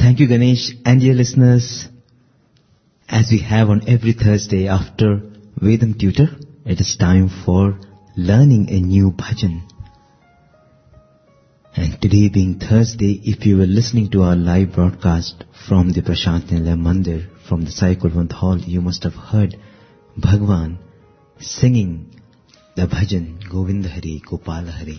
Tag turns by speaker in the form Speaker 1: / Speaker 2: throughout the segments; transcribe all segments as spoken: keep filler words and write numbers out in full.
Speaker 1: Thank you, Ganesh. And dear listeners, as we have on every Thursday after Vedam Tutor, it is time for learning a new bhajan. And today being Thursday, if you were listening to our live broadcast from the Prashant Nilay Mandir, from the Sai Kulwant Hall, you must have heard Bhagwan singing the bhajan Govinda Hari, Gopala Hari.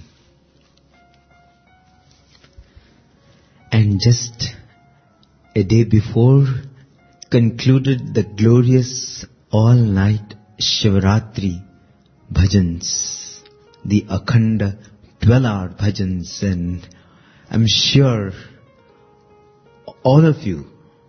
Speaker 1: And just a day before concluded the glorious all-night Shivaratri bhajans, the Akhanda twelve-hour bhajans, and I'm sure all of you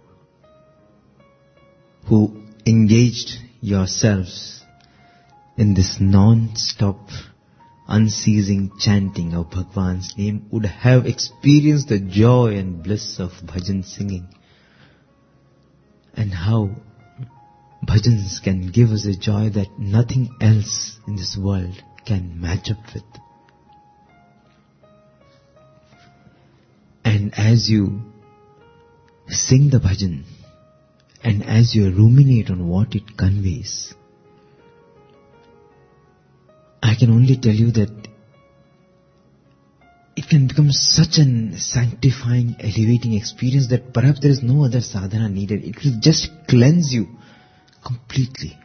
Speaker 1: who engaged yourselves in this non-stop, unceasing chanting of Bhagwan's name would have experienced the joy and bliss of bhajan singing. And how bhajans can give us a joy that nothing else in this world can match up with. And as you sing the bhajan, and as you ruminate on what it conveys, I can only tell you that it can become such an sanctifying, elevating experience that perhaps there is no other sadhana needed. It will just cleanse you completely.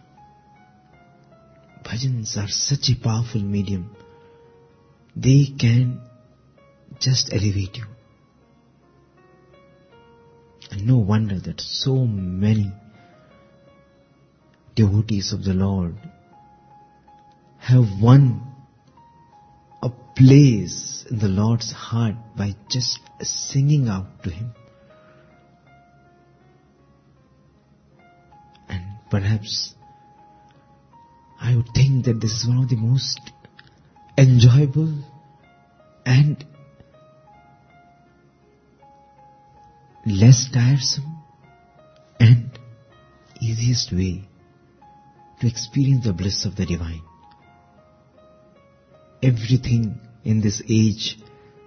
Speaker 1: Bhajans are such a powerful medium. They can just elevate you. And no wonder that so many devotees of the Lord have won a place in the Lord's heart by just singing out to Him. And perhaps I would think that this is one of the most enjoyable and less tiresome and easiest way to experience the bliss of the divine. Everything in this age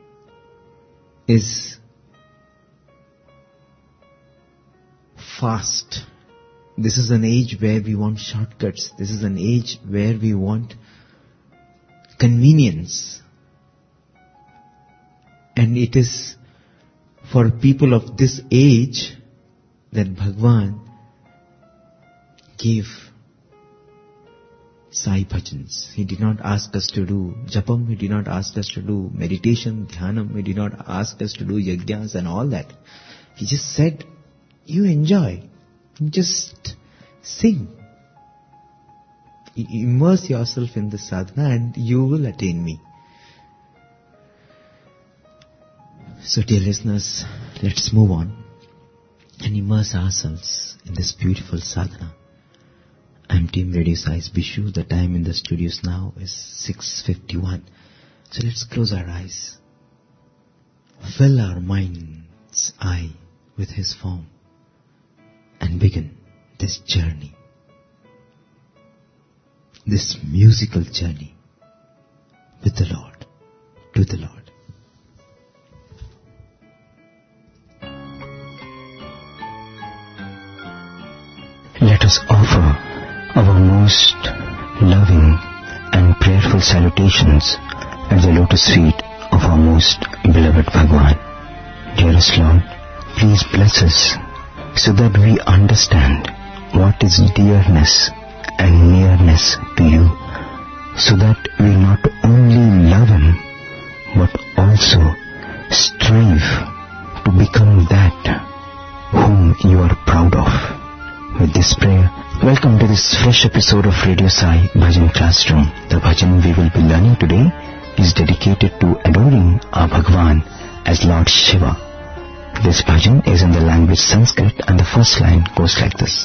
Speaker 1: is fast. This is an age where we want shortcuts. This is an age where we want convenience. And it is for people of this age that Bhagwan gave Sai bhajans. He did not ask us to do japam, He did not ask us to do meditation, dhyanam, He did not ask us to do yajnas and all that. He just said, you enjoy, just sing. Immerse yourself in the sadhana and you will attain me. So dear listeners, let's move on and immerse ourselves in this beautiful sadhana. I'm Team Radio Sai's Bishu. The time in the studios now is six fifty-one. So let's close our eyes. Fill our mind's eye with His form and begin this journey. This musical journey with the Lord, to the Lord. Let us offer our most loving and prayerful salutations at the lotus feet of our most beloved Bhagwan. Dearest Lord, please bless us so that we understand what is dearness and nearness to you, so that we not only love Him but also strive to become that whom you are proud of. With this prayer, welcome to this fresh episode of Radio Sai Bhajan Classroom. The bhajan we will be learning today is dedicated to adoring our Bhagwan as Lord Shiva. This bhajan is in the language Sanskrit and the first line goes like this.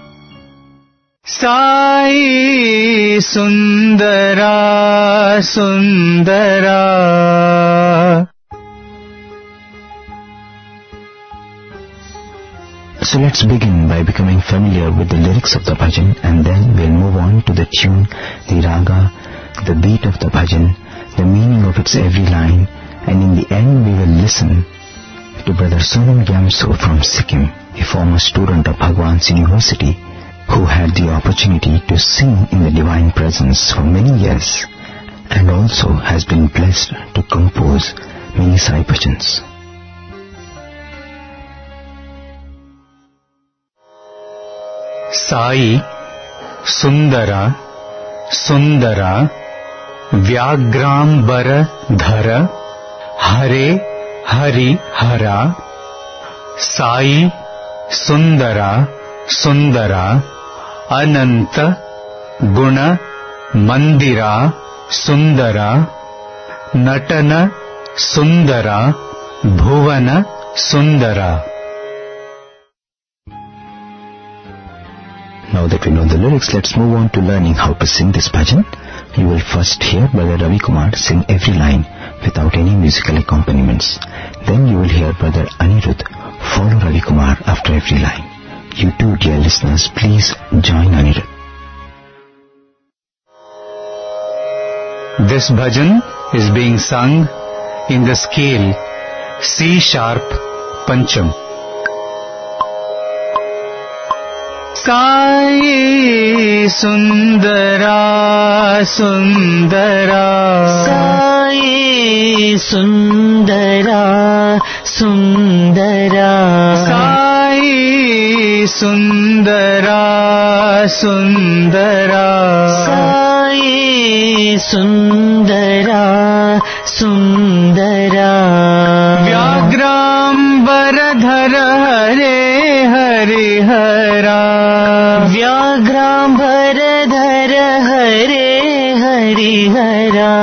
Speaker 1: Sai Sundara Sundara. So let's begin by becoming familiar with the lyrics of the bhajan, and then we'll move on to the tune, the raga, the beat of the bhajan, the meaning of its every line, and in the end we will listen to Brother Sonam Gyamso from Sikkim, a former student of Bhagwan's University, who had the opportunity to sing in the Divine Presence for many years and also has been blessed to compose many Sai bhajans.
Speaker 2: Sai Sundara Sundara Vyagrambara Dhara Hare Hari Hara Sai Sundara Sundara Ananta Guna Mandira Sundara Natana Sundara Bhuvana Sundara.
Speaker 1: Now that we know the lyrics, let's move on to learning how to sing this bhajan. You will first hear Brother Ravi Kumar sing every line without any musical accompaniments. Then you will hear Brother Anirudh follow Ravi Kumar after every line. You too, dear listeners, please join Anirudh.
Speaker 2: This bhajan is being sung in the scale C sharp Pancham. Sai Sundara Sundara
Speaker 3: Sai Sundara Sundara
Speaker 2: Sai Sundara Sundara
Speaker 3: Sai Sundara Sundara
Speaker 2: Vyagrambara Hare Hari Hara
Speaker 3: Vyagrambara Hare Hari Hara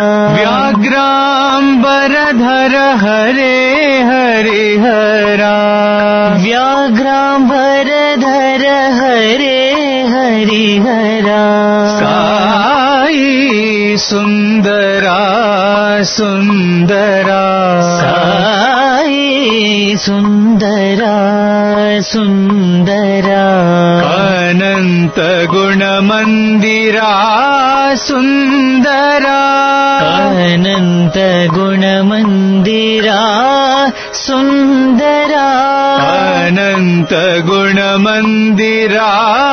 Speaker 2: Vyagrambara Hare Hari Hara
Speaker 3: Vyagrambara Hare Hari Hara
Speaker 2: Sai Sundara Sundara
Speaker 3: Sai Sundara Sundara
Speaker 2: Ananta Guna Mandira Sundara
Speaker 3: Ananta Guna Mandira Sundara
Speaker 2: Ananta Guna Mandira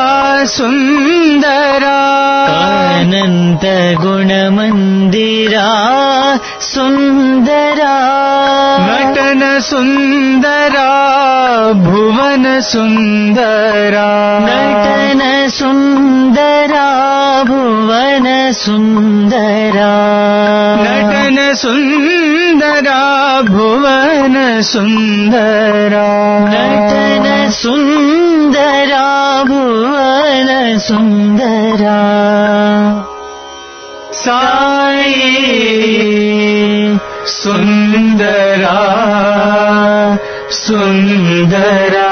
Speaker 2: Sundara
Speaker 3: Ananta Guna Mandira Sundara
Speaker 2: Natana Sundara Bhuvana Sundara
Speaker 3: Natana Sundara Bhuvana Sundara
Speaker 2: Natana Sundara Bhuvana Sundara
Speaker 3: Natana Sundara Bhuvana Sundara
Speaker 2: Sai Sundara Sundara.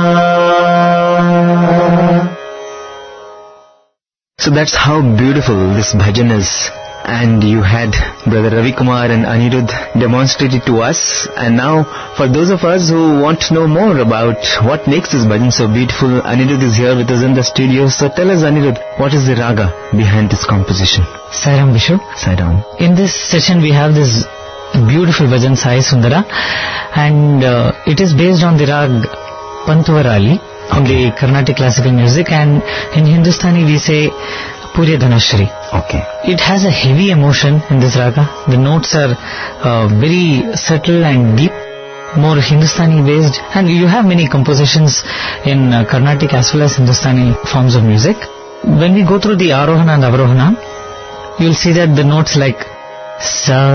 Speaker 1: So that's how beautiful this bhajan is. And you had Brother Ravi Kumar and Anirudh demonstrate it to us. And now, for those of us who want to know more about what makes this bhajan so beautiful, Anirudh is here with us in the studio. So tell us, Anirudh, what is the raga behind this composition?
Speaker 3: Sairam Vishu.
Speaker 1: Sairam.
Speaker 3: In this session we have this beautiful bhajan Sai Sundara, and uh, it is based on the rag Pantuvarali in the Carnatic classical music, and in Hindustani we say Purya Dhanashri.
Speaker 1: Okay.
Speaker 3: It has a heavy emotion in this raga. The notes are uh, very subtle and deep, more Hindustani based, and you have many compositions in uh, Carnatic as well as Hindustani forms of music. When we go through the Arohana and Avrohana, you will see that the notes like Sa,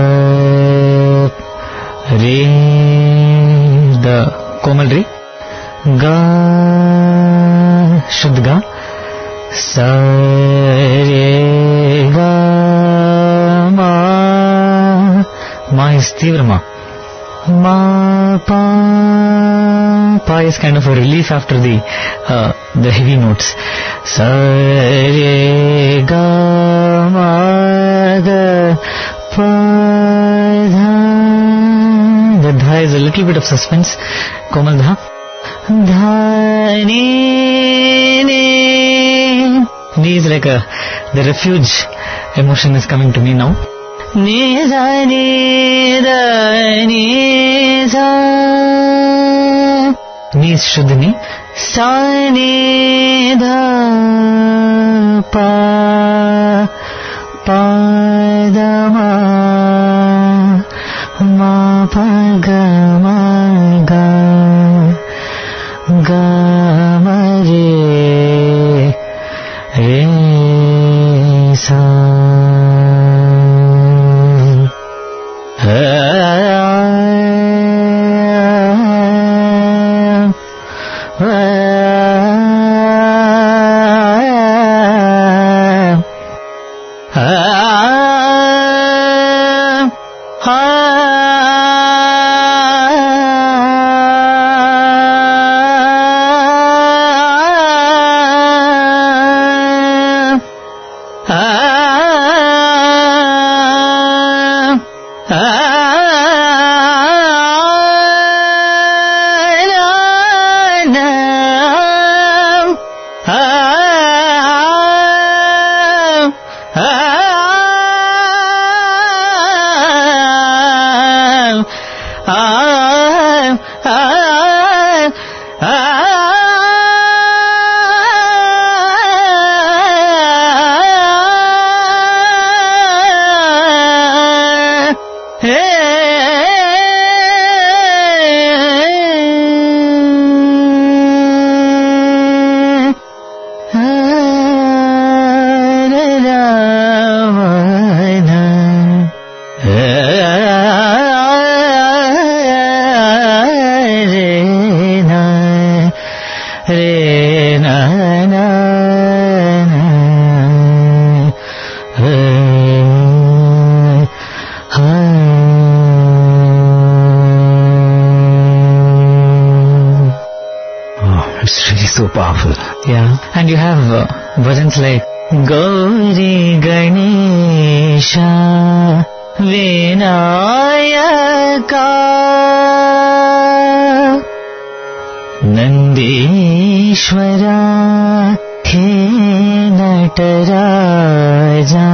Speaker 3: Re, the Komal Re, Ga, Shuddha Ga, Sa, Re, Ga, Ma, Ma is Tivra Ma, Ma, Pa, Pa is kind of a relief after the uh, the heavy notes. Sa, Re, Ga, Ma, Ga, Pa, Dha. The Dha is a little bit of suspense. Komal Dha. Dha, Ni, Ni. Ni is like a, the refuge emotion is coming to me now. Nisa Nida Nisa Nis Shuddhini Sa Nida Pa Pa Da Ma Ma Pa Ga Ma Ga Ga Ma Re Re Sa
Speaker 1: So powerful.
Speaker 3: Yeah. And you have uh, bhajans like Gauri Ganesha Vinayaka Nandishwara He Nataraja.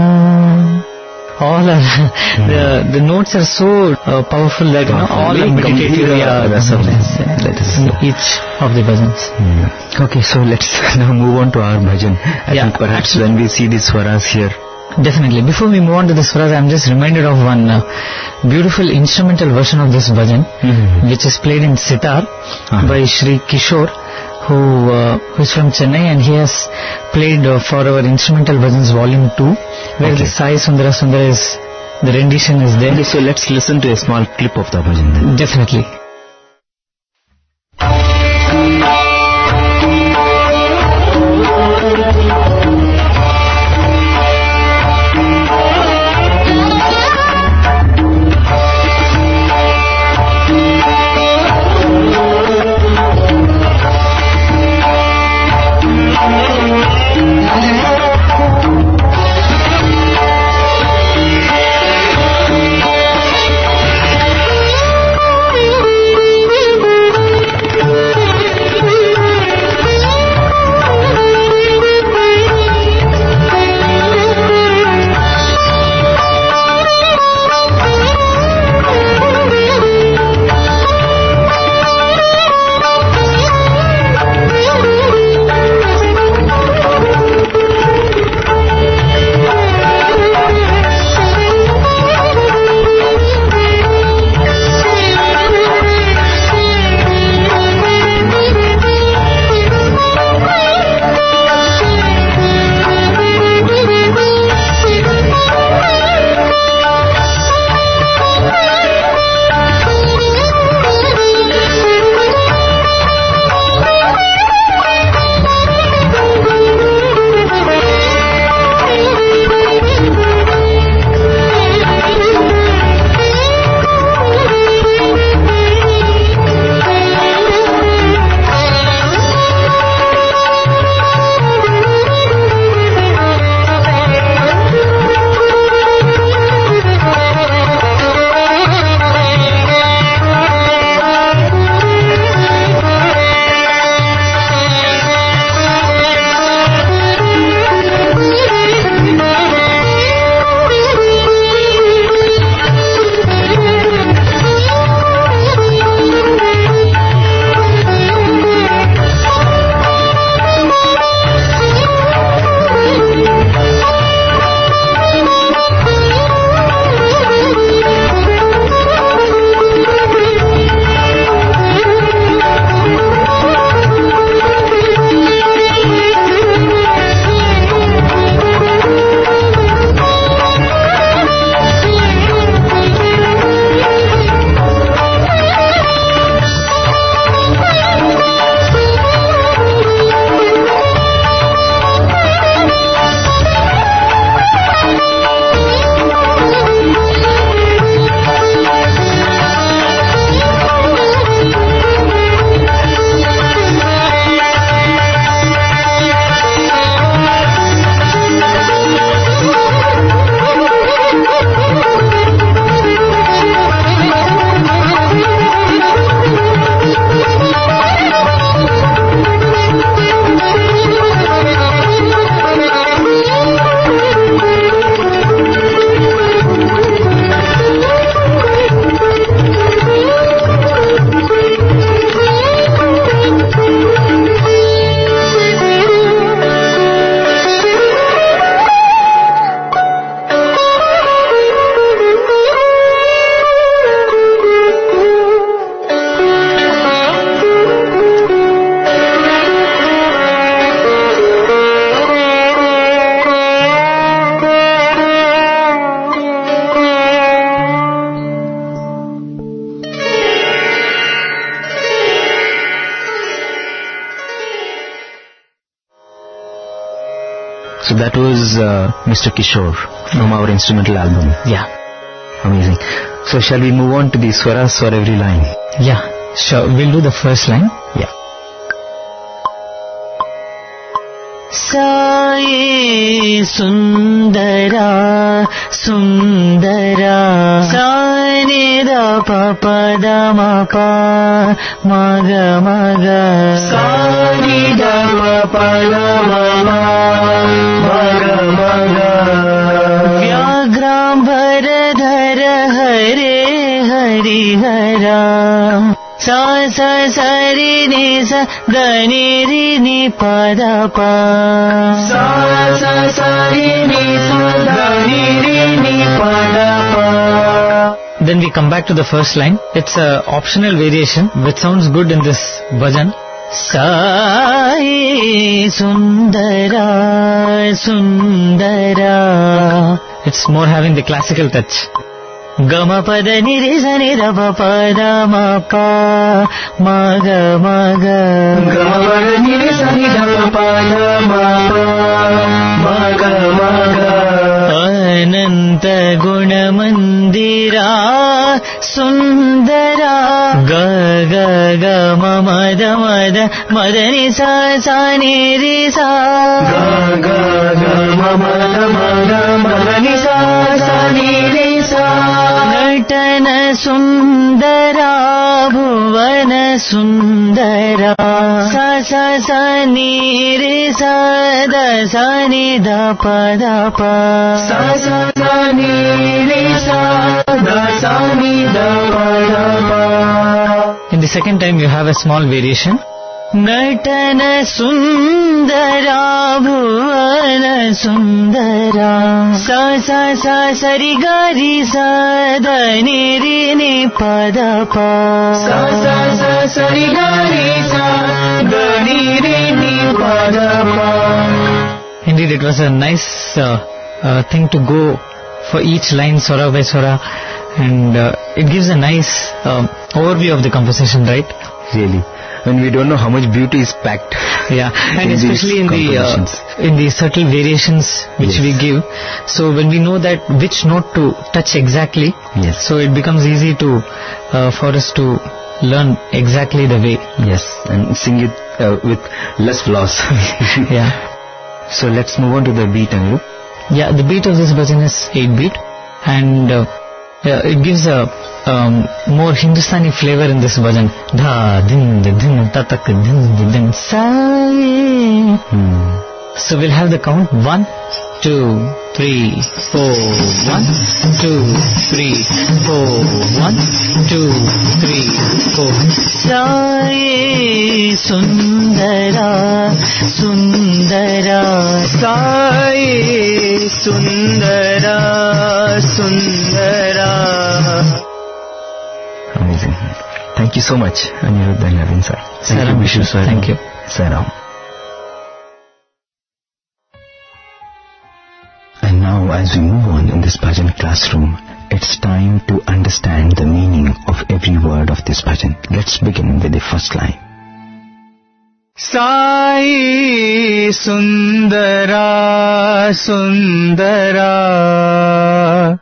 Speaker 3: All are mm. the the notes are so uh, powerful that you know, all are meditative. Yeah,
Speaker 1: that is
Speaker 3: in each of the bhajans.
Speaker 1: Mm. Okay, so let's now move on to our bhajan. I
Speaker 3: yeah,
Speaker 1: think perhaps when we see the swaras here.
Speaker 3: Definitely. Before we move on to the swaras, I'm just reminded of one uh, beautiful instrumental version of this bhajan, mm-hmm. which is played in sitar uh-huh. by Shri Kishore, who uh, who is from Chennai, and he has played uh, for our instrumental bhajans volume two, where okay. the Sai Sundara Sundara is, the rendition is there.
Speaker 1: Okay, so let's listen to a small clip of the bhajan then.
Speaker 3: Definitely.
Speaker 4: Thank you.
Speaker 1: that was uh, Mister Kishore from our instrumental album.
Speaker 3: Yeah.
Speaker 1: Amazing. So shall we move on to the swaras for every line?
Speaker 3: Yeah, sure. We'll do the first line.
Speaker 1: Yeah.
Speaker 3: Sai Sundara Sundara Sai Nida Papa Damapa Maga Maga Sai Nida Papa Damapa Maga Maga Vyagram Bharadhara Hare Hari Hara Sa sa sa ri ni sa ga ni ri ni pa da pa. Sa sa sa ri ni sa ga ni ri ni pa da pa. Then we come back to the first line. It's a optional variation which sounds good in this bhajan. Sai Sundara Sundara. It's more having the classical touch. Gama pada niri sa nira pa pada ma pa maga maga. Gama pada niri sa nira pa pada ma pa maga maga. Ananta guna mandira sundara. Ga ga ga ma mada mada madani sa sa niri sa. Ga ga ga ma mada mada madani sa sa niri sa. Natana Sundara Bhuvana Sundara Sa sa sa ni re sa da sa ni da pa da pa. Sa sa sa ni re sa da sa ni da pa da pa. In the second time you have a small variation. Natana Sundara Bhuvana Sundara Sa sa sa sa ri ga ri sa da ni ri ni pa da pa. Sa sa sa sa ri ga ri sa da ni ri ni pa da pa. Indeed, it was a nice uh, uh, thing to go for each line swara by swara, and uh, it gives a nice uh, overview of the composition, right?
Speaker 1: Really. When we don't know how much beauty is packed.
Speaker 3: Yeah, and especially in the uh, in the subtle variations which yes. we give. So when we know that which note to touch exactly,
Speaker 1: yes.
Speaker 3: so it becomes easy to uh, for us to learn exactly the way.
Speaker 1: Yes, and sing it uh, with less flaws.
Speaker 3: Yeah.
Speaker 1: So let's move on to the beat, Anirudh.
Speaker 3: Yeah, the beat of this bhajan is eight beat, and uh, yeah, it gives a um, more Hindustani flavor in this bhajan. Dha, din, din, din, tatak, din, din, din, sai.
Speaker 1: Hmm.
Speaker 3: So we'll have the count. One, two, three, four. One, two, three, four. One, two, three, four. Sai Sundara, Sundara, Sai Sundara, Sundara.
Speaker 1: Amazing. Thank you so much, Anirudh and Naveen sir. Thank
Speaker 3: Saram.
Speaker 1: you, Vishnu sir.
Speaker 3: Thank you.
Speaker 1: Saram. And now, as we move on in this bhajan classroom, it's time to understand the meaning of every word of this bhajan. Let's begin with the first line.
Speaker 2: Sai Sundara Sundara.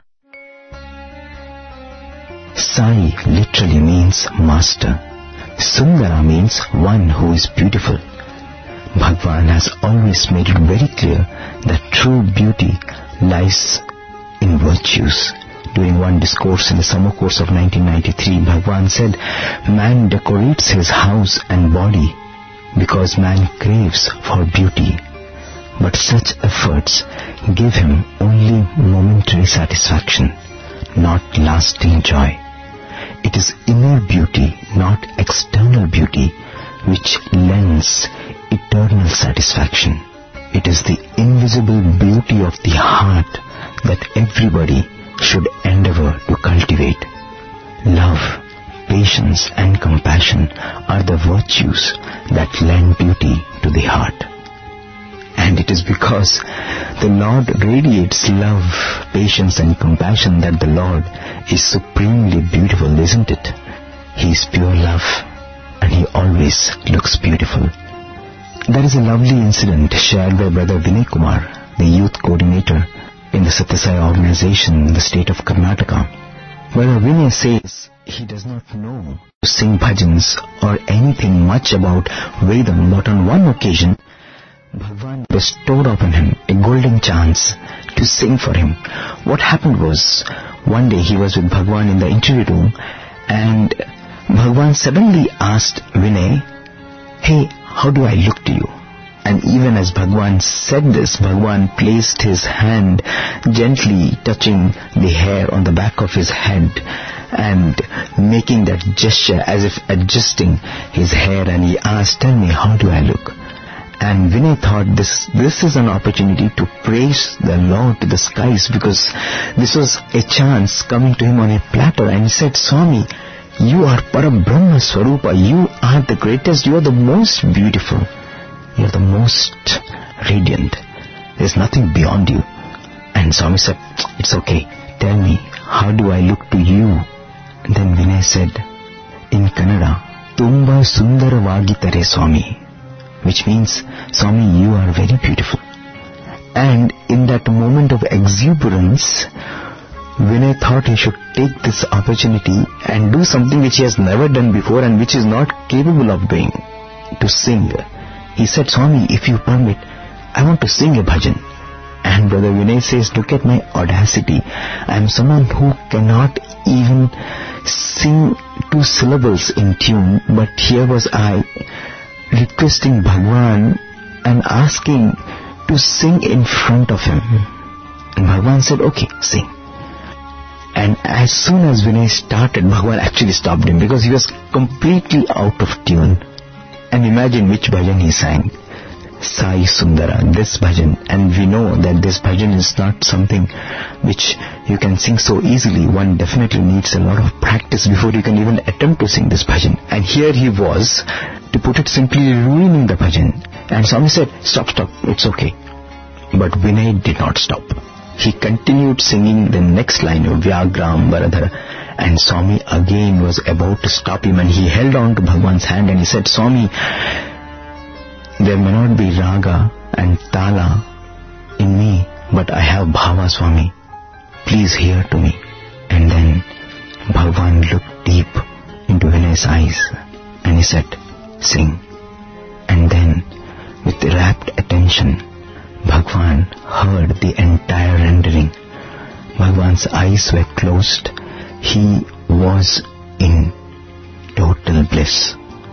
Speaker 1: Sai literally means master. Sundara means one who is beautiful. Bhagwan has always made it very clear that true beauty lies in virtues. During one discourse in the summer course of nineteen ninety-three, Bhagwan said, man decorates his house and body because man craves for beauty. But such efforts give him only momentary satisfaction, not lasting joy. It is inner beauty, not external beauty, which lends eternal satisfaction. It is the invisible beauty of the heart that everybody should endeavor to cultivate. Love, patience and compassion are the virtues that lend beauty to the heart. And it is because the Lord radiates love, patience and compassion that the Lord is supremely beautiful, isn't it? He is pure love and He always looks beautiful. There is a lovely incident shared by Brother Vinay Kumar the youth coordinator in the Satya Sai organization in the state of Karnataka. Whether Vinay says he does not know to sing bhajans or anything much about Vedam, but on one occasion, Bhagwan bestowed upon him a golden chance to sing for him. What happened was, one day he was with Bhagwan in the interview room, and Bhagwan suddenly asked Vinay, "Hey, how do I look to you?" And even as Bhagwan said this, Bhagwan placed his hand gently touching the hair on the back of his head and making that gesture as if adjusting his hair, and he asked, "Tell me, how do I look?" And Vinay thought this, this is an opportunity to praise the Lord to the skies, because this was a chance coming to him on a platter. And he said, "Swami, you are Parabrahma Swarupa. You are the greatest. You are the most beautiful. You are the most radiant. There's nothing beyond you." And Swami said, "It's okay. Tell me, how do I look to you?" And then Vinay said, in Kannada, "Tumba sundaravagitare Swami," which means, "Swami, you are very beautiful." And in that moment of exuberance, Vinay thought he should take this opportunity and do something which he has never done before and which he is not capable of doing, to sing. He said, "Swami, if you permit, I want to sing a bhajan." And Brother Vinay says, "Look at my audacity. I am someone who cannot even sing two syllables in tune, but here was I requesting Bhagwan and asking to sing in front of him." And Bhagwan said, "Okay, sing." And as soon as Vinay started, Bhagwan actually stopped him because he was completely out of tune. And imagine which bhajan he sang. Sai Sundara, this bhajan. And we know that this bhajan is not something which you can sing so easily. One definitely needs a lot of practice before you can even attempt to sing this bhajan. And here he was, to put it simply, ruining the bhajan. And Swami said, "Stop, stop, it's okay." But Vinay did not stop. He continued singing the next line of Vyagram Varadhara. And Swami again was about to stop him, and he held on to Bhagwan's hand and he said, "Swami, there may not be raga and tala in me, but I have bhava, Swami. Please hear to me." And then Bhagwan looked deep into Vinay's eyes and he said, "Sing." And then, with rapt attention, Bhagwan heard the entire rendering. Bhagwan's eyes were closed. He was in total bliss.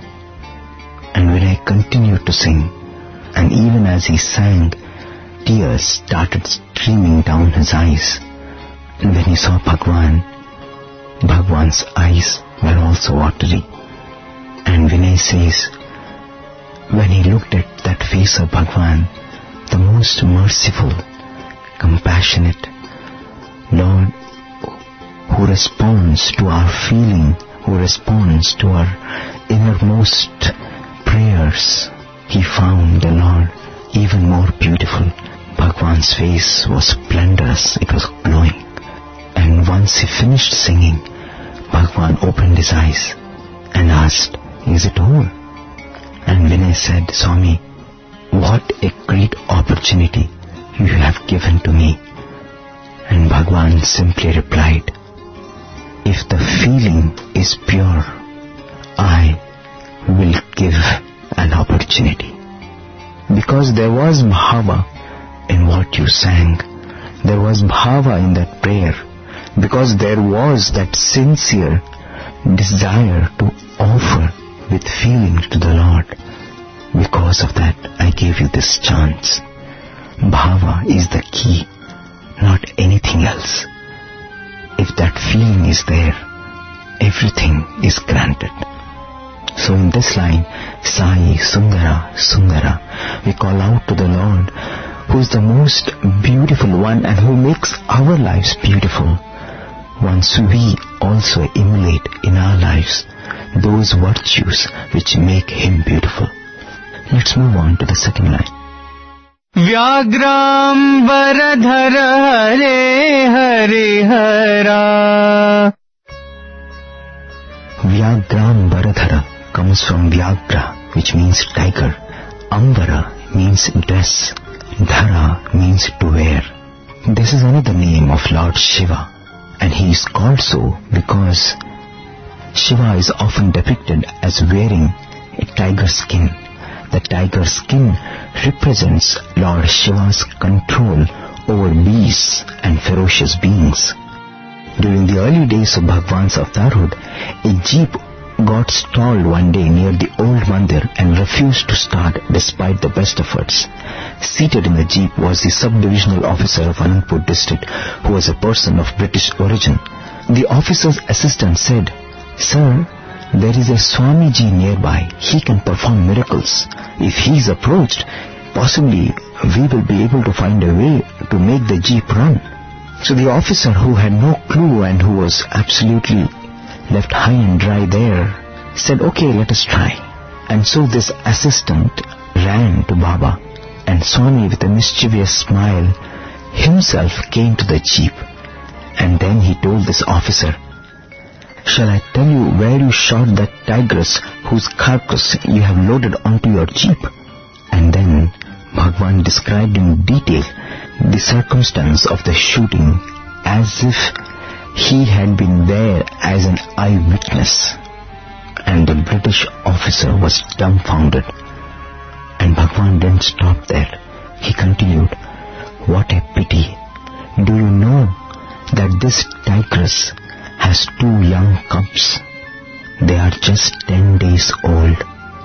Speaker 1: And Vinay continued to sing, and even as he sang, tears started streaming down his eyes. And when he saw Bhagwan, Bhagwan's eyes were also watery. And Vinay says, when he looked at that face of Bhagwan, the most merciful, compassionate Lord, who responds to our feeling, who responds to our innermost prayers, he found the Lord even more beautiful. Bhagwan's face was splendorous, it was glowing. And once he finished singing, Bhagwan opened his eyes and asked, "Is it all?" And Vinay said, "Swami, what a great opportunity you have given to me." And Bhagwan simply replied, "If the feeling is pure, I will give an opportunity." Because there was bhava in what you sang. There was bhava in that prayer. Because there was that sincere desire to offer with feeling to the Lord. Because of that, I gave you this chance. Bhava is the key, not anything else. If that feeling is there, everything is granted. So in this line, Sai Sundara Sundara, we call out to the Lord, who is the most beautiful one and who makes our lives beautiful. Once we also emulate in our lives those virtues which make him beautiful. Let's move on to the second line.
Speaker 2: Vyagram Varadhara Hare Hare Hara.
Speaker 1: Vyagram Varadhara comes from Vyagra, which means tiger. Ambara means dress, Dhara means to wear. This is another name of Lord Shiva, and he is called so because Shiva is often depicted as wearing a tiger skin. The tiger skin represents Lord Shiva's control over beasts and ferocious beings. During the early days of Bhagwan's avatarhood, a jeep got stalled one day near the old mandir and refused to start despite the best efforts. Seated in the jeep was the sub-divisional officer of Anandpur district, who was a person of British origin. The officer's assistant said, "Sir, there is a Swamiji nearby. He can perform miracles. If he is approached, possibly we will be able to find a way to make the jeep run." So the officer, who had no clue and who was absolutely left high and dry there, said, "Okay, let us try." And so this assistant ran to Baba, and Swami, with a mischievous smile, himself came to the jeep. And then he told this officer, "Shall I tell you where you shot that tigress whose carcass you have loaded onto your jeep?" And then Bhagwan described in detail the circumstance of the shooting as if he had been there as an eyewitness. And the British officer was dumbfounded. And Bhagwan didn't stop there. He continued, "What a pity. Do you know that this tigress has two young cubs? They are just ten days old.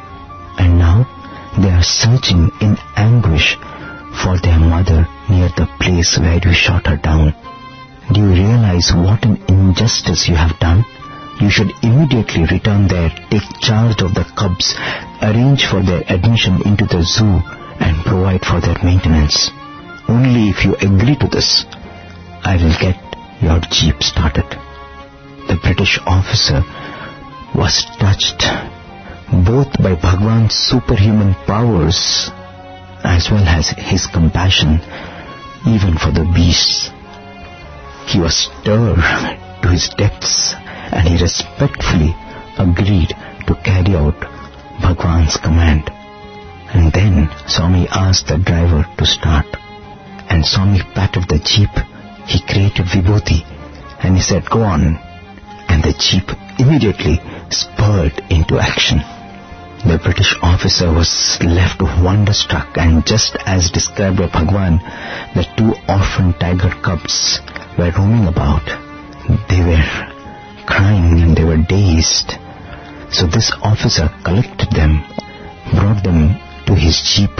Speaker 1: And now they are searching in anguish for their mother near the place where you shot her down. Do you realize what an injustice you have done? You should immediately return there, take charge of the cubs, arrange for their admission into the zoo, and provide for their maintenance. Only if you agree to this, I will get your jeep started." The British officer was touched both by Bhagwan's superhuman powers as well as his compassion even for the beasts. He was stirred to his depths, and he respectfully agreed to carry out Bhagwan's command. And then Swami asked the driver to start, and Swami patted the jeep. He created vibhuti, and he said, "Go on." And the jeep immediately spurred into action. The British officer was left wonderstruck, and just as described by Bhagwan, the two orphan tiger cubs were roaming about. They were crying and they were dazed. So this officer collected them, brought them to his jeep,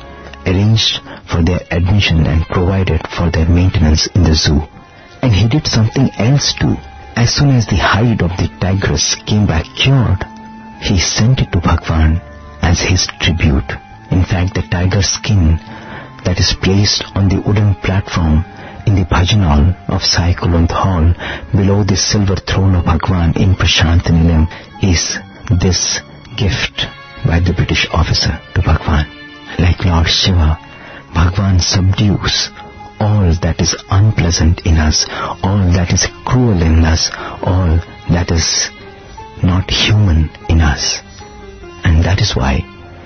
Speaker 1: arranged for their admission and provided for their maintenance in the zoo. And he did something else too. As soon as the hide of the tigress came back cured, he sent it to Bhagwan as his tribute. In fact, the tiger skin that is placed on the wooden platform in the bhajan hall of Sai Kulwant Hall below the silver throne of Bhagwan in Prashant Nilayam is this gift by the British officer to Bhagwan. Like Lord Shiva, Bhagwan subdues all that is unpleasant in us, all that is cruel in us, all that is not human in us. And that is why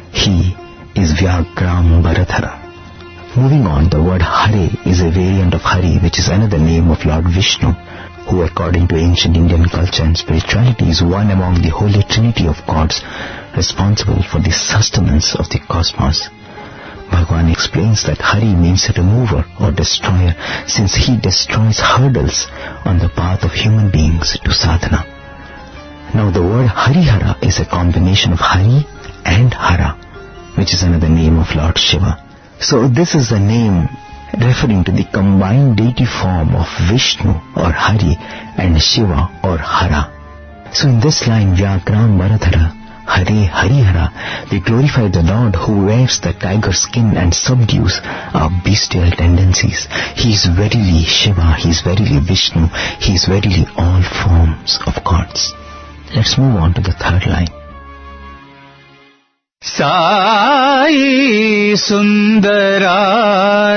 Speaker 1: he is Vyagram Bharadhara. Moving on, the word Hare is a variant of Hari, which is another name of Lord Vishnu, who according to ancient Indian culture and spirituality is one among the holy trinity of gods responsible for the sustenance of the cosmos. Bhagwan explains that Hari means a remover or destroyer, since he destroys hurdles on the path of human beings to sadhana. Now the word Harihara is a combination of Hari and Hara, which is another name of Lord Shiva. So this is a name referring to the combined deity form of Vishnu or Hari and Shiva or Hara. So in this line, Vyagram Bharadhara, Hare Harihara, we glorify the Lord who wears the tiger skin and subdues our bestial tendencies. He is verily Shiva, he is verily Vishnu, he is verily all forms of gods. Let's move on to the third line.
Speaker 2: Sai Sundara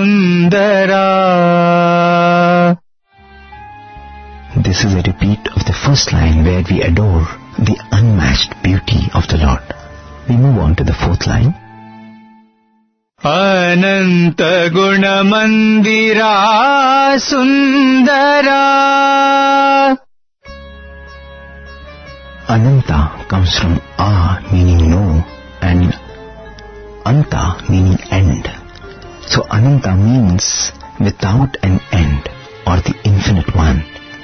Speaker 2: Sundara.
Speaker 1: This is a repeat of the first line where we adore the unmatched beauty of the Lord. We move on to the fourth line.
Speaker 2: अनंत गुण मंदिरा सुंदरा.
Speaker 1: Ananta comes from A meaning no and Anta meaning end. So Ananta means without an end or the infinite one.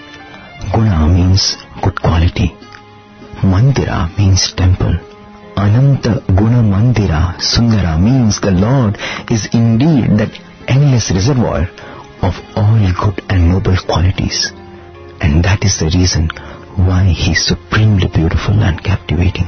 Speaker 1: Guna means good quality. Mandira means temple. Ananta Guna Mandira Sundara means the Lord is indeed that endless reservoir of all good and noble qualities. And that is the reason why he is supremely beautiful and captivating.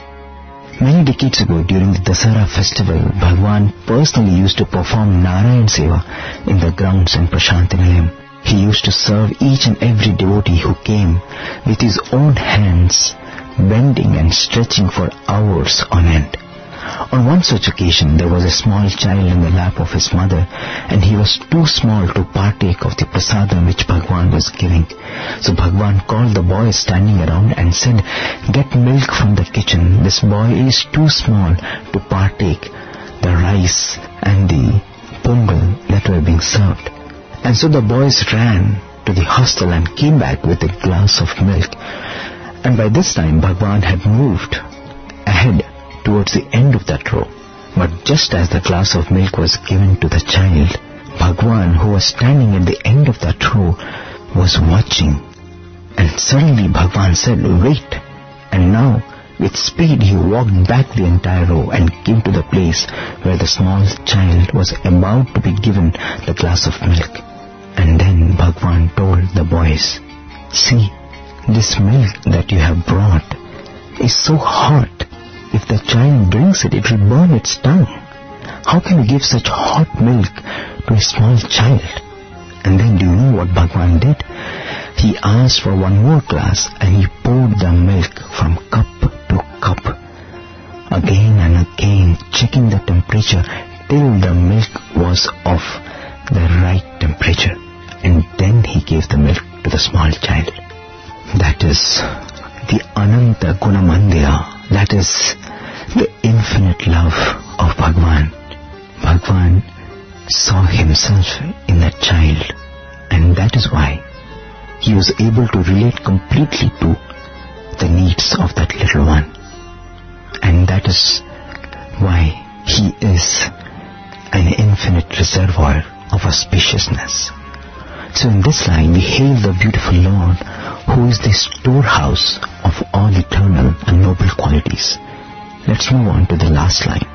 Speaker 1: Many decades ago, during the Dasara festival, Bhagwan personally used to perform Narayan Seva in the grounds in Prashantinilayam. He used to serve each and every devotee who came with his own hands, bending and stretching for hours on end. On one such occasion, there was a small child in the lap of his mother, and he was too small to partake of the prasadam which Bhagwan was giving. So Bhagwan called the boys standing around and said, "Get milk from the kitchen. This boy is too small to partake the rice and the pongal that were being served." And so the boys ran to the hostel and came back with a glass of milk. And by this time Bhagwan had moved ahead towards the end of that row. But just as the glass of milk was given to the child, Bhagwan, who was standing at the end of that row, was watching. And suddenly Bhagwan said, "Wait." And now, with speed, he walked back the entire row and came to the place where the small child was about to be given the glass of milk. And then Bhagwan told the boys, "See, this milk that you have brought is so hot. If the child drinks it, it will burn its tongue. How can you give such hot milk to a small child?" And then do you know what Bhagwan did? He asked for one more glass and he poured the milk from cup to cup, again and again, checking the temperature till the milk was of the right temperature. And then he gave the milk to the small child. That is the Ananta Guna Mandira. That is the infinite love of Bhagwan. Bhagwan saw himself in that child, and that is why he was able to relate completely to the needs of that little one. And that is why he is an infinite reservoir of auspiciousness. So in this line we hail the beautiful Lord, who is the storehouse of all eternal and noble qualities. Let's move on to the last line.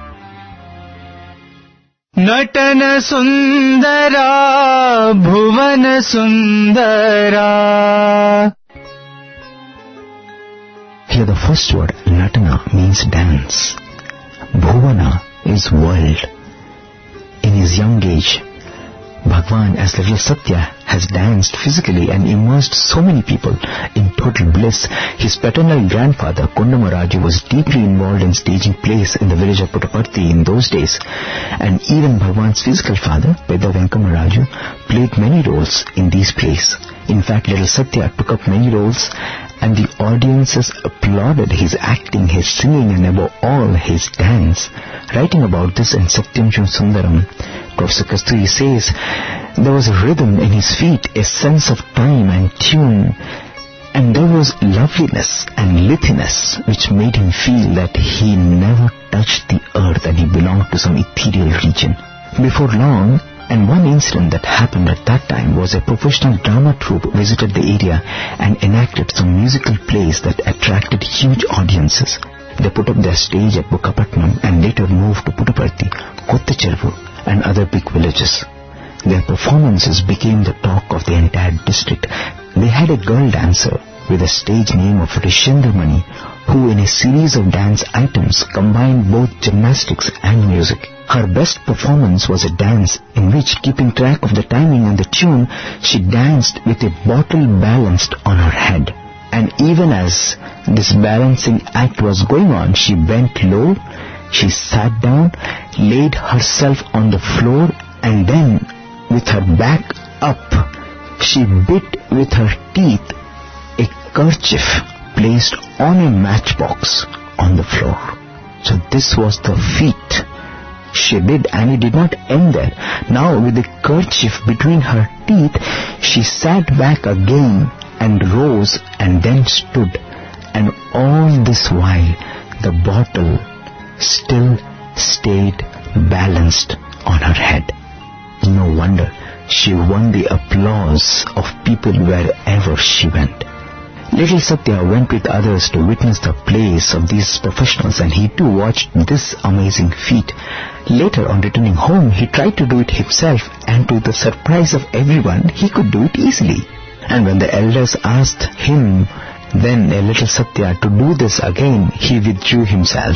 Speaker 2: Natana Sundara Bhuvana Sundara.
Speaker 1: Here the first word, Natana, means dance. Bhuvana is world. In his young age, Bhagwan, as little Satya, has danced physically and immersed so many people in total bliss. His paternal grandfather, Kondamaraju, was deeply involved in staging plays in the village of Puttaparthi in those days. And even Bhagwan's physical father, Pedda Venkamaraju, played many roles in these plays. In fact, little Satya took up many roles, and the audiences applauded his acting, his singing, and above all, his dance. Writing about this in Satyam Shiv Sundaram, Professor Kasturi says, there was a rhythm in his feet, a sense of time and tune, and there was loveliness and lithiness which made him feel that he never touched the earth and he belonged to some ethereal region. Before long, and one incident that happened at that time was a professional drama troupe visited the area and enacted some musical plays that attracted huge audiences. They put up their stage at Bukkapatnam and later moved to Puttaparthi, Kottachervu and other big villages. Their performances became the talk of the entire district. They had a girl dancer with a stage name of Rishendramani, who in a series of dance items combined both gymnastics and music. Her best performance was a dance in which, keeping track of the timing and the tune, she danced with a bottle balanced on her head. And even as this balancing act was going on, she bent low, she sat down, laid herself on the floor, and then, with her back up, she bit with her teeth a kerchief placed on a matchbox on the floor. So this was the feat She did, and it did not end there. Now, with the kerchief between her teeth, she sat back again and rose and then stood. And all this while, the bottle still stayed balanced on her head. No wonder she won the applause of people wherever she went. Little Satya went with others to witness the plays of these professionals, and he too watched this amazing feat. Later, on returning home, he tried to do it himself, and to the surprise of everyone, he could do it easily. And when the elders asked him, then a little Satya, to do this again, he withdrew himself.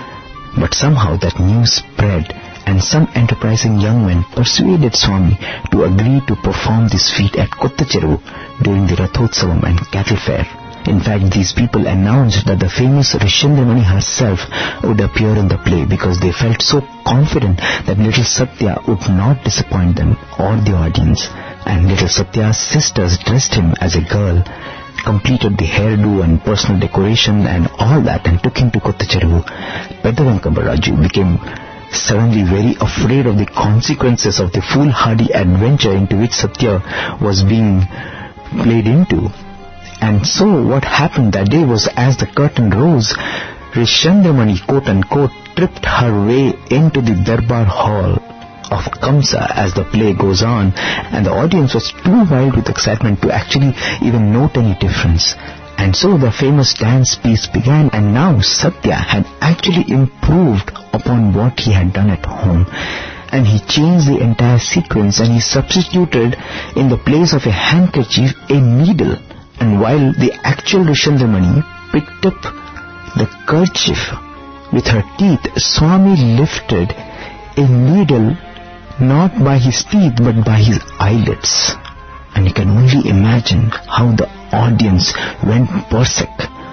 Speaker 1: But somehow that news spread, and some enterprising young men persuaded Swami to agree to perform this feat at Kottacheru during the Rathotsavam and cattle fair. In fact, these people announced that the famous Rishyendramani herself would appear in the play, because they felt so confident that little Satya would not disappoint them or the audience. And little Satya's sisters dressed him as a girl, completed the hairdo and personal decoration and all that, and took him to Kottacheru. Pedavankabaraju became suddenly very afraid of the consequences of the foolhardy adventure into which Satya was being played into. And so what happened that day was, as the curtain rose, Rishyendramani, quote-unquote, tripped her way into the Darbar hall of Kamsa as the play goes on, and the audience was too wild with excitement to actually even note any difference. And so the famous dance piece began, and now Satya had actually improved upon what he had done at home. And he changed the entire sequence, and he substituted in the place of a handkerchief a needle. And while the actual Rishyendramani picked up the kerchief with her teeth, Swami lifted a needle not by his teeth but by his eyelids. And you can only imagine how the audience went berserk,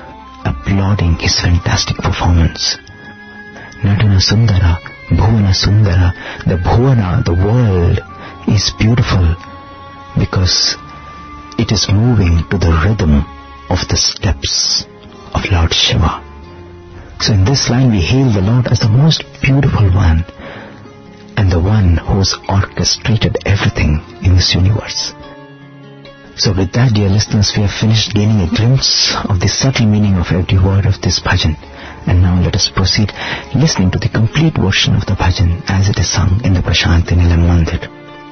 Speaker 1: applauding his fantastic performance. Natana Sundara, Bhuvana Sundara, the Bhuvana, the world, is beautiful because it is moving to the rhythm of the steps of Lord Shiva. So in this line we hail the Lord as the most beautiful one, and the one who has orchestrated everything in this universe. So with that, dear listeners, we have finished gaining a glimpse of the subtle meaning of every word of this bhajan. And now let us proceed listening to the complete version of the bhajan as it is sung in the Prashanti Nilayam Mandir.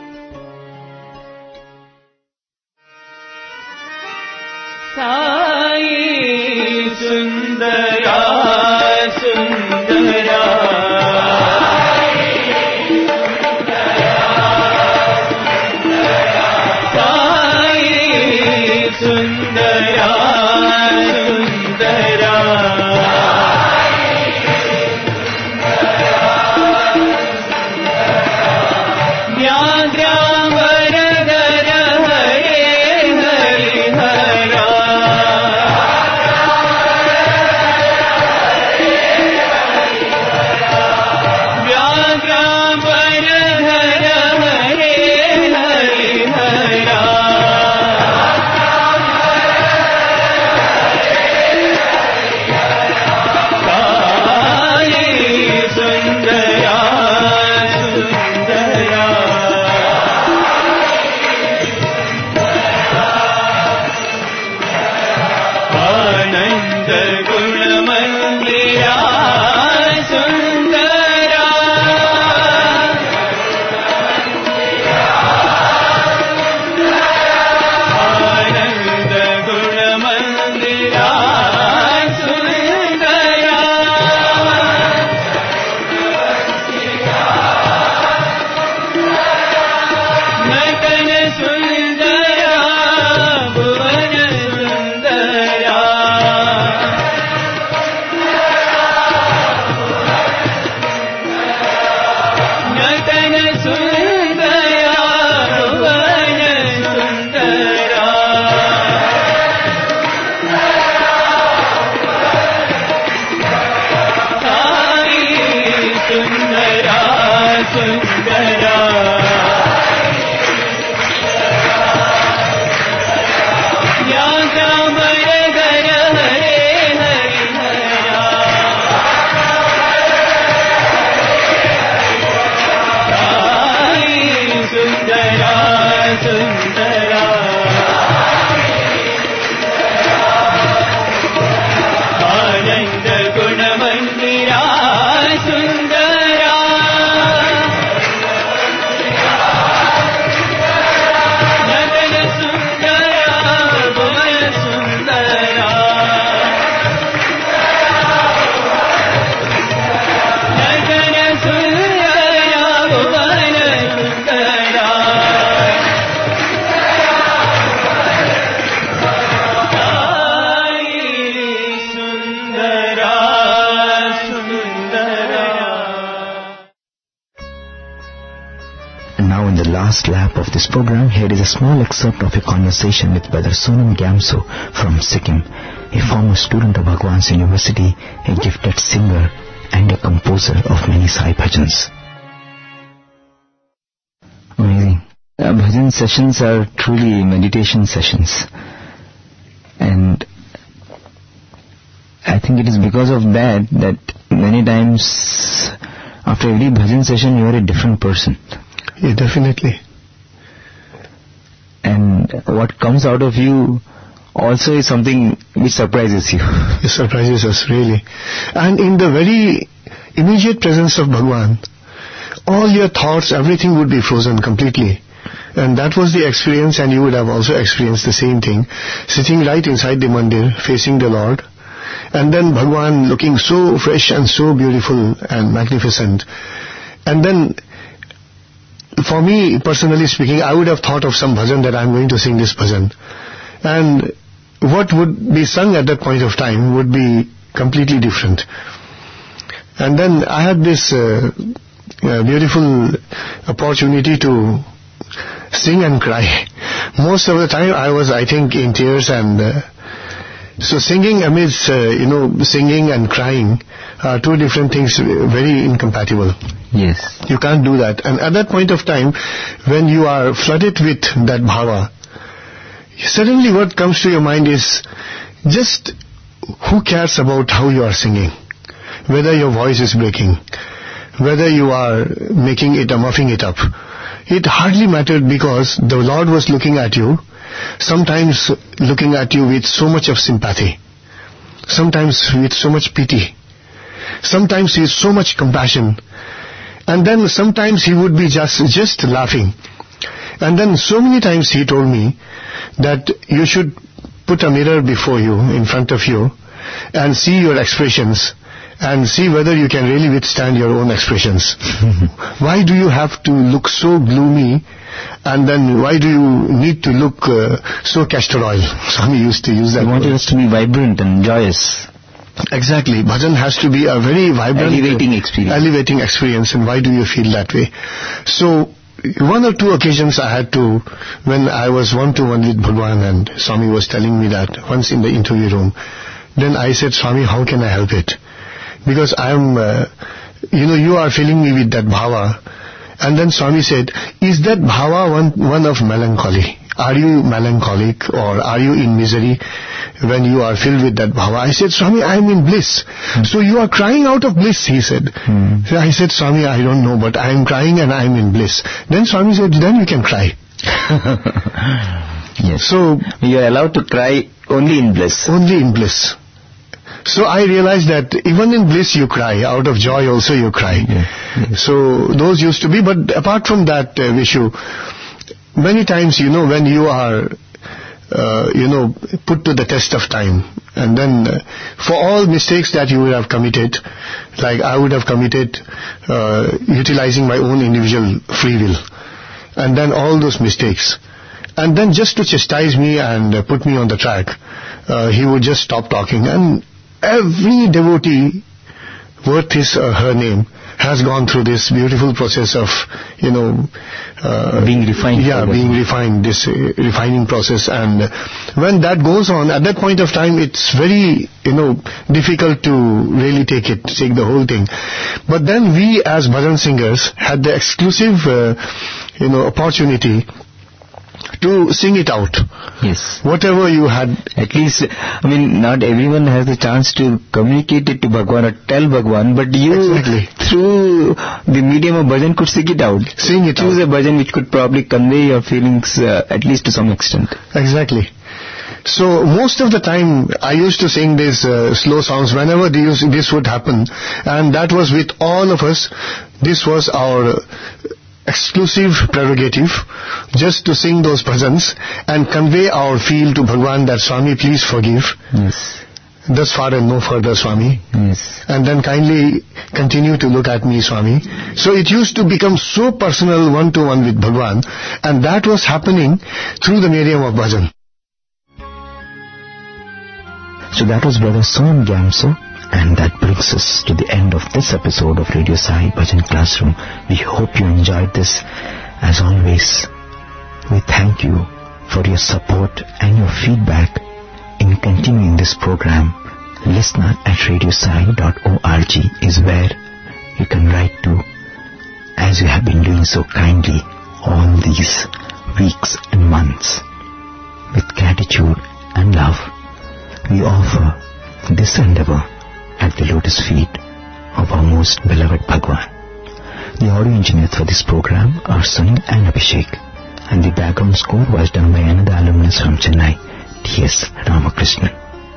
Speaker 4: Sai Sundara Sundara
Speaker 1: last lap of this program, here is a small excerpt of a conversation with Brother Sonam Gyamso from Sikkim, a former student of Bhagwan's University, a gifted singer and a composer of many Sai bhajans. Amazing. Uh, bhajan sessions are truly meditation sessions. And I think it is because of that that many times after every bhajan session you are a different person.
Speaker 5: Yeah, definitely.
Speaker 1: And what comes out of you also is something which surprises you.
Speaker 5: It surprises us, really. And in the very immediate presence of Bhagwan, all your thoughts, everything would be frozen completely. And that was the experience, and you would have also experienced the same thing, sitting right inside the mandir, facing the Lord, and then Bhagwan looking so fresh and so beautiful and magnificent. And then, for me, personally speaking, I would have thought of some bhajan that I'm going to sing this bhajan. And what would be sung at that point of time would be completely different. And then I had this uh, uh, beautiful opportunity to sing and cry. Most of the time I was, I think, in tears, and uh, so singing amidst, uh, you know, singing and crying are two different things, very incompatible.
Speaker 1: Yes.
Speaker 5: You can't do that. And at that point of time, when you are flooded with that bhava, suddenly what comes to your mind is just who cares about how you are singing? Whether your voice is breaking, whether you are making it or muffing it up. It hardly mattered, because the Lord was looking at you, sometimes looking at you with so much of sympathy, sometimes with so much pity, sometimes with so much compassion, and then sometimes He would be just, just laughing. And then so many times He told me that you should put a mirror before you, in front of you, and see your expressions, and see whether you can really withstand your own expressions. Why do you have to look so gloomy, and then why do you need to look uh, so castor oil? Swami used to use that
Speaker 1: He wanted
Speaker 5: word.
Speaker 1: us to be vibrant and joyous.
Speaker 5: Exactly. Bhajan has to be a very vibrant,
Speaker 1: Elevating experience.
Speaker 5: Elevating experience. And why do you feel that way? So, one or two occasions I had to, when I was one-to-one with Bhagwan, and Swami was telling me that once in the interview room, then I said, Swami, how can I help it? Because I am, uh, you know, you are filling me with that bhava. And then Swami said, is that bhava one, one of melancholy? Are you melancholic, or are you in misery when you are filled with that bhava? I said, Swami, I am in bliss. Hmm. So you are crying out of bliss, he said. Hmm. So I said, Swami, I don't know, but I am crying and I am in bliss. Then Swami said, then you can cry.
Speaker 1: Yes.
Speaker 5: So
Speaker 1: you are allowed to cry only in bliss.
Speaker 5: Only in bliss. So I realized that even in bliss you cry, out of joy also you cry. Yeah. Yeah. So those used to be, but apart from that, uh, Vishu, many times, you know, when you are, uh, you know, put to the test of time, and then uh, for all mistakes that you would have committed, like I would have committed, uh, utilizing my own individual free will, and then all those mistakes, and then just to chastise me and uh, put me on the track, uh, he would just stop talking. And every devotee worth his or her name has gone through this beautiful process of, you know, uh,
Speaker 1: being refined.
Speaker 5: Yeah, being refined, this uh, refining process. And when that goes on, at that point of time, it's very, you know, difficult to really take it, take the whole thing. But then we as bhajan singers had the exclusive, uh, you know, opportunity to sing it out.
Speaker 1: Yes.
Speaker 5: Whatever you had.
Speaker 1: At least, I mean, not everyone has the chance to communicate it to Bhagwan or tell Bhagwan, but you,
Speaker 5: exactly,
Speaker 1: through the medium of bhajan, could sing it out.
Speaker 5: Sing it
Speaker 1: Choose
Speaker 5: out.
Speaker 1: a bhajan which could probably convey your feelings, uh, at least to some extent.
Speaker 5: Exactly. So most of the time I used to sing these uh, slow songs whenever these, this would happen, and that was with all of us. This was our exclusive prerogative, just to sing those bhajans and convey our feel to Bhagwan that, Swami, please forgive.
Speaker 1: Yes.
Speaker 5: Thus far and no further, Swami.
Speaker 1: Yes.
Speaker 5: And then kindly continue to look at me, Swami. So it used to become so personal, one-to-one with Bhagwan, and that was happening through the medium of bhajan.
Speaker 1: So that was Brother Sonam Gyamso, and that brings us to the end of this episode of Radio Sai Bhajan Classroom. We hope you enjoyed this, As always, we thank you for your support and your feedback in continuing this program. Listener at radio sai dot org is where you can write to, as you have been doing so kindly all these weeks and months. With gratitude and love, we offer this endeavor at the lotus feet of our most beloved Bhagwan. The audio engineers for this program are Sunil and Abhishek, and the background score was done by another alumnus from Chennai, T S Ramakrishnan.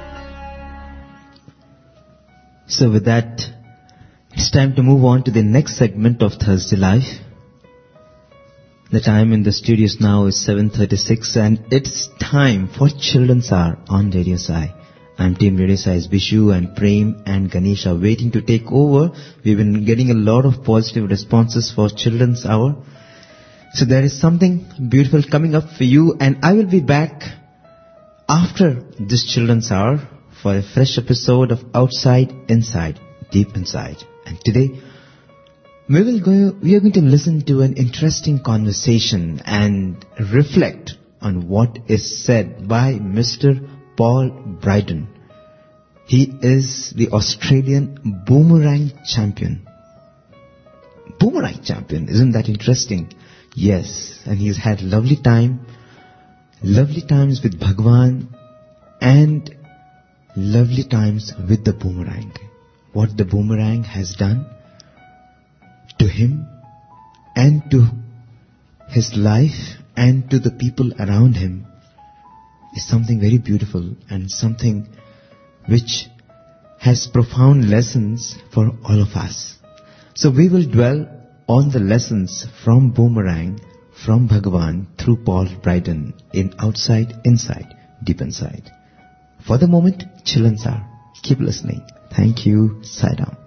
Speaker 6: So with that, it's time to move on to the next segment of Thursday Live. The time in the studios now is seven thirty-six, and it's time for Children's Hour on Radio Sai. I'm Team Radio Sai's Vishu, and Prem and Ganesh are waiting to take over. We've been getting a lot of positive responses for Children's Hour. So there is something beautiful coming up for you, and I will be back after this Children's Hour for a fresh episode of Outside, Inside, Deep Inside. And today, we will go, we are going to listen to an interesting conversation and reflect on what is said by Mister Paul Brydon. He is the Australian boomerang champion. Boomerang champion, isn't that interesting? Yes, and he's had lovely time, lovely times with Bhagwan, and lovely times with the boomerang. What the boomerang has done to him and to his life and to the people around him is something very beautiful and something which has profound lessons for all of us. So we will dwell on the lessons from Boomerang, from Bhagwan through Paul Brydon in Outside, Inside, Deep Inside. For the moment, Children's Hour. Keep listening. Thank you. Sai Ram.